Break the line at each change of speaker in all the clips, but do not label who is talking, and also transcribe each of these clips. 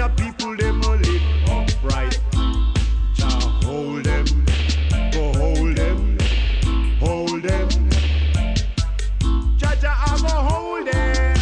Rasta people them a live upright. Jah hold them, go hold them, hold them. Jah I go hold them.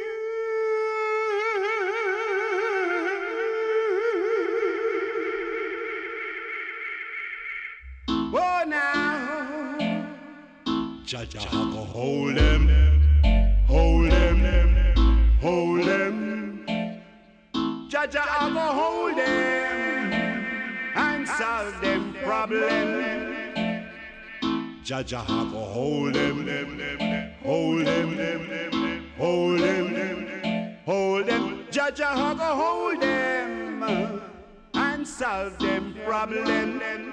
Oh now, Jah I go hold them, hold them, hold them. Jah I go hold them and solve them problem. Jah I go hold them, hold them, hold them, hold them. Jah I go hold them and solve them problem.